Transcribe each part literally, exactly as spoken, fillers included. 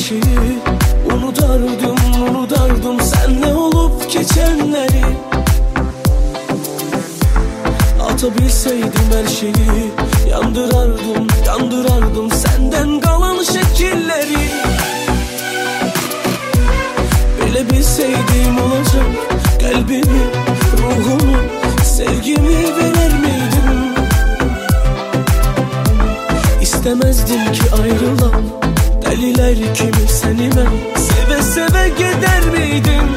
şeyi. Unutardım, unutardım senle olup geçenleri. Atabilseydim her şeyi, yandırardım, yandırardım senden kalan şekilleri. Bilebilseydim olacak, kalbimi, ruhumu, sevgimi verir miydim? İstemezdim ki ayrılan deliler kimi seni ben seve seve gider miydim?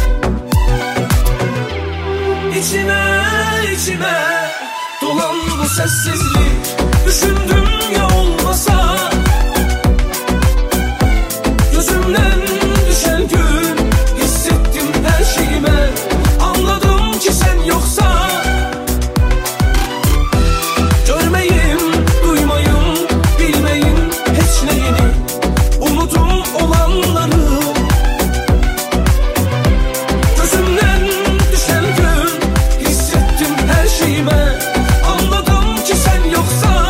İçime içime dolan bu sessizlik, düşündüm ya olmasa. Gözümden düşen gün hissettim her şeyime. Anladım ki sen yoksa görmeyim, duymayım, bilmeyim hiç neyini. Unutum olanları. Gözümden düşen gün hissettim her şeyime. Anladım ki sen yoksa.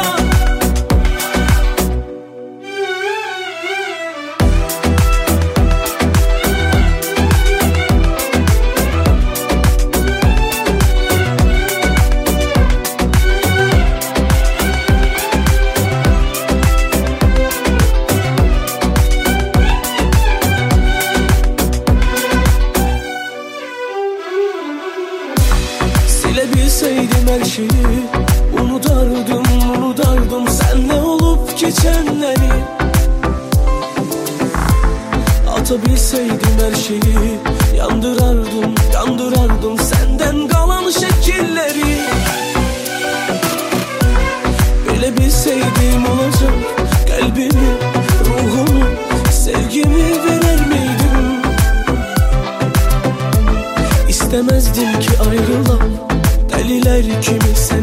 Silebilseydim her şeyi, unutardım, unutardım senle olup geçenleri. Atabilseydim her şeyi, yandırardım, yandırardım senden kalan şekilleri. Bilebilseydim olacak, kalbimi, ruhumu, sevgimi verir miydim? İstemezdim ki ayrılan deliler kimi sen